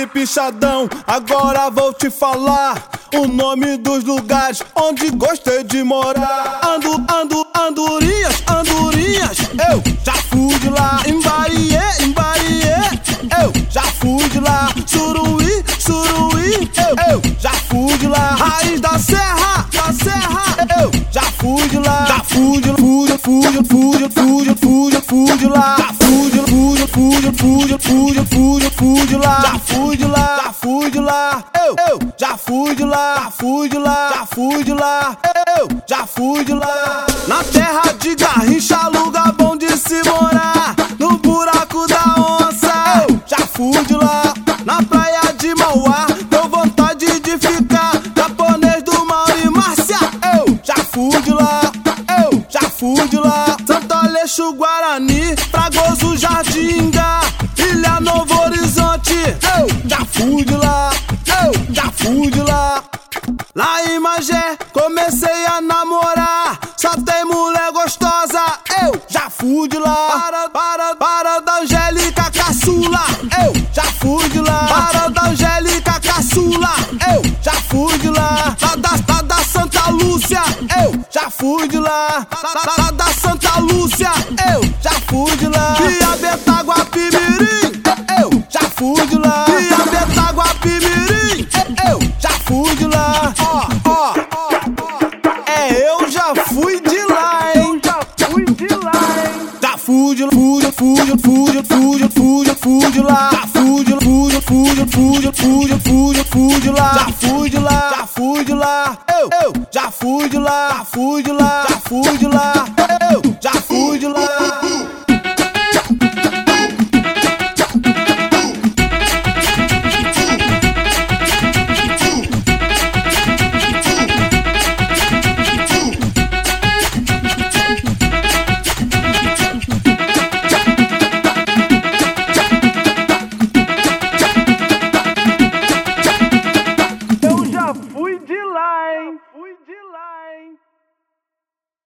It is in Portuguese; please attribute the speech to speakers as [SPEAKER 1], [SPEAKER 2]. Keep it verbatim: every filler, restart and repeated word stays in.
[SPEAKER 1] Salve pichadão, agora vou te falar o nome dos lugares onde gostei de morar. Ando, ando, andorinhas, andorinhas, eu já fui de lá. Embariê, embariê, eu já fui de lá. Suruí, suruí, eu, eu já fui de lá. Raiz da serra, da serra, eu já fui de lá. Já fui de, fui de, fui de, fui de, fui de, fui de, fui de lá. Já fui de, fui de, fui de, fui de, fui de, fui de, fui de lá. Já fui de lá, já fui de lá, eu, eu já fui de lá, já fui de lá, já fui de lá, eu já fui de lá. Na terra de Garrincha, lugar bom de se morar. No buraco da onça, eu já fui de lá. Na praia de Mauá, deu vontade de ficar. Japonês do Mauro e Márcia, eu já fui de lá, eu já fui de lá. Santo Aleixo, Guarani, Fragoso, Jardinga, Ilha Novo Horizonte, eu já fui de lá, eu já fui de lá. Lá em Magé, comecei a namorar, só tem mulher gostosa, eu já fui de lá. Para, para, para da Angélica Caçula, eu já fui de lá. Para da Angélica Caçula, eu já fui de lá. Lá da, da, da Santa Lúcia, eu já fui de lá. Lá, lá da Santa Lúcia, eu já fui de lá. Piabetá, Pimirim, eu já fui de lá. Piabetá, Pimirim, eu já fui de lá. Ó, ó, é, eu já fui de lá, hein?
[SPEAKER 2] Já fui de lá, hein?
[SPEAKER 1] Já fui de, fui de, fui de, fui de, fui de, fui de, fui de lá. Já fui de, fui de, fui de, fui de, fui de, fui de, fui de lá. Já fui de lá, já fui de lá, eu, eu já fui de lá, já fui de lá, já fui de lá.